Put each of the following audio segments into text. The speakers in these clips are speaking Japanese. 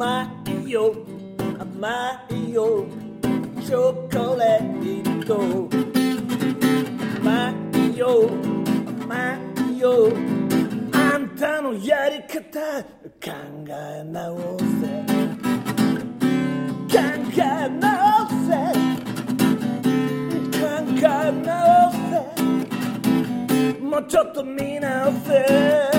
甘いよ甘いよチョコレート甘いよ甘いよあんたのやり方考え直せ考え直せ考え直せもうちょっと見直せ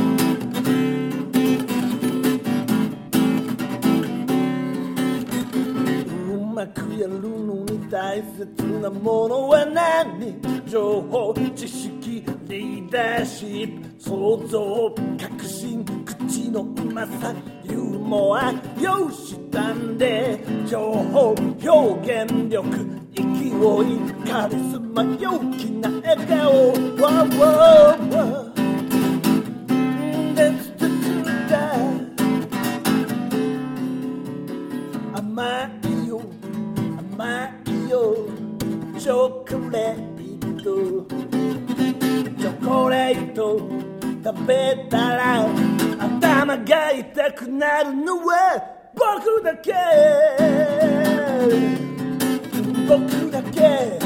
うまくやるのに大切なものは何？情報、知識、リーダーシップ、想像、革新、口のうまさ、ユーモア、容姿端麗、情報、表現力、勢い、カリスマ、陽気な笑顔、That's the truth that甘いよ甘いよチョコレートチョコレート食べたら頭が痛くなるのは僕だけ僕だけ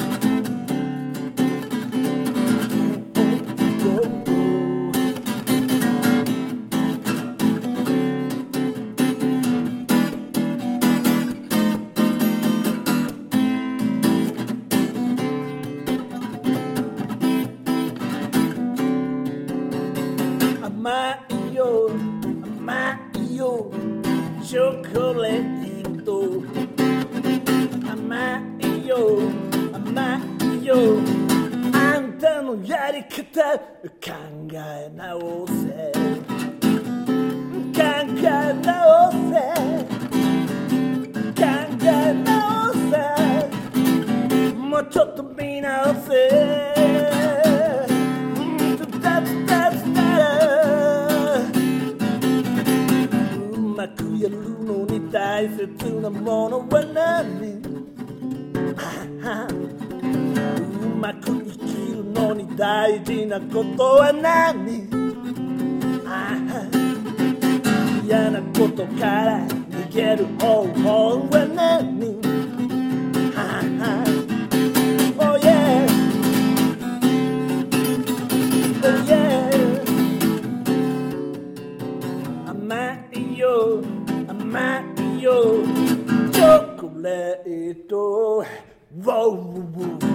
甘いよ甘いよチョコレート甘いよ甘いよあんたのやり方考え直せ考え直せ考え直せもうちょっと見直せやるのに大切なものは何？うまく生きるのに大事なことは何？嫌なことから逃げる方法は何？Oh yeah Oh yeah甘いよ甘いよチョコレート、wow, wow, wow.